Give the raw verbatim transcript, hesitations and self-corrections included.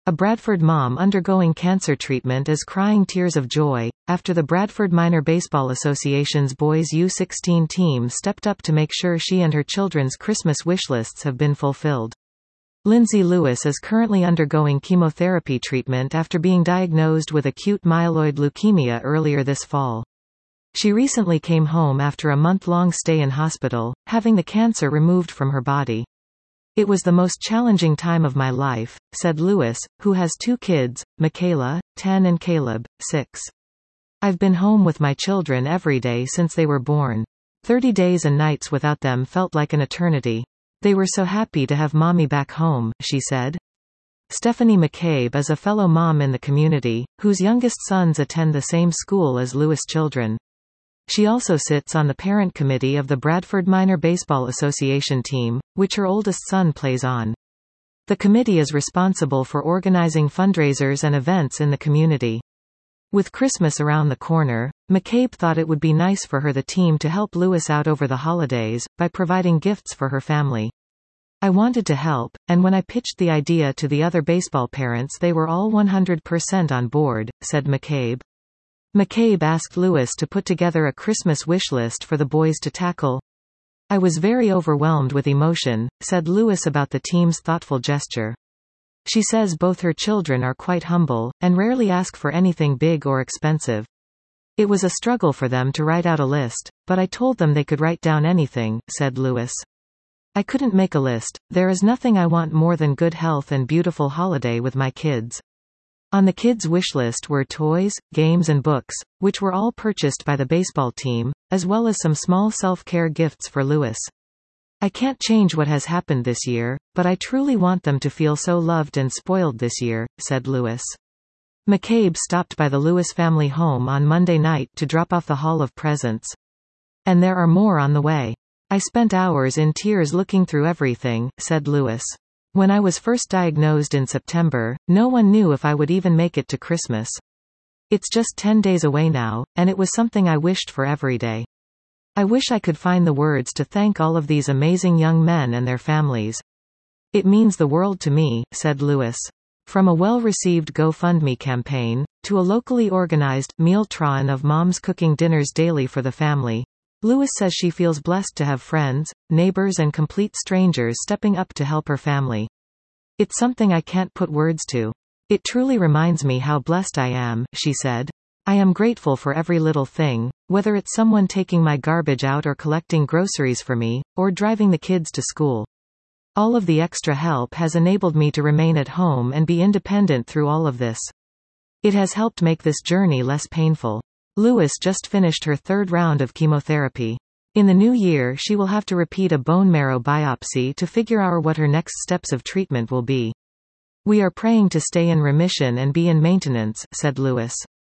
A Bradford mom undergoing cancer treatment is crying tears of joy, after the Bradford Minor Baseball Association's Boys U sixteen team stepped up to make sure she and her children's Christmas wish lists have been fulfilled. Lindsay Lewis is currently undergoing chemotherapy treatment after being diagnosed with acute myeloid leukemia earlier this fall. She recently came home after a month-long stay in hospital, having the cancer removed from her body. "It was the most challenging time of my life," said Lewis, who has two kids, Michaela, ten and Caleb, six. "I've been home with my children every day since they were born. Thirty days and nights without them felt like an eternity. They were so happy to have mommy back home," she said. Stephanie McCabe is a fellow mom in the community, whose youngest sons attend the same school as Lewis' children. She also sits on the parent committee of the Bradford Minor Baseball Association team, which her oldest son plays on. The committee is responsible for organizing fundraisers and events in the community. With Christmas around the corner, McCabe thought it would be nice for her the team to help Lewis out over the holidays, by providing gifts for her family. "I wanted to help, and when I pitched the idea to the other baseball parents they were all one hundred percent on board," said McCabe. McCabe asked Lewis to put together a Christmas wish list for the boys to tackle. "I was very overwhelmed with emotion," said Lewis about the team's thoughtful gesture. She says both her children are quite humble, and rarely ask for anything big or expensive. "It was a struggle for them to write out a list, but I told them they could write down anything," said Lewis. "I couldn't make a list. There is nothing I want more than good health and beautiful holiday with my kids." On the kids' wish list were toys, games and books, which were all purchased by the baseball team, as well as some small self-care gifts for Lewis. "I can't change what has happened this year, but I truly want them to feel so loved and spoiled this year," said Lewis. McCabe stopped by the Lewis family home on Monday night to drop off the haul of presents. "And there are more on the way. I spent hours in tears looking through everything," said Lewis. "When I was first diagnosed in September, no one knew if I would even make it to Christmas. It's just ten days away now, and it was something I wished for every day. I wish I could find the words to thank all of these amazing young men and their families. It means the world to me," said Lewis. From a well-received GoFundMe campaign, to a locally organized Mealtron of moms cooking dinners daily for the family, Lewis says she feels blessed to have friends, neighbors and complete strangers stepping up to help her family. "It's something I can't put words to. It truly reminds me how blessed I am," she said. "I am grateful for every little thing, whether it's someone taking my garbage out or collecting groceries for me, or driving the kids to school. All of the extra help has enabled me to remain at home and be independent through all of this. It has helped make this journey less painful." Lewis just finished her third round of chemotherapy. In the new year she will have to repeat a bone marrow biopsy to figure out what her next steps of treatment will be. "We are praying to stay in remission and be in maintenance," said Lewis.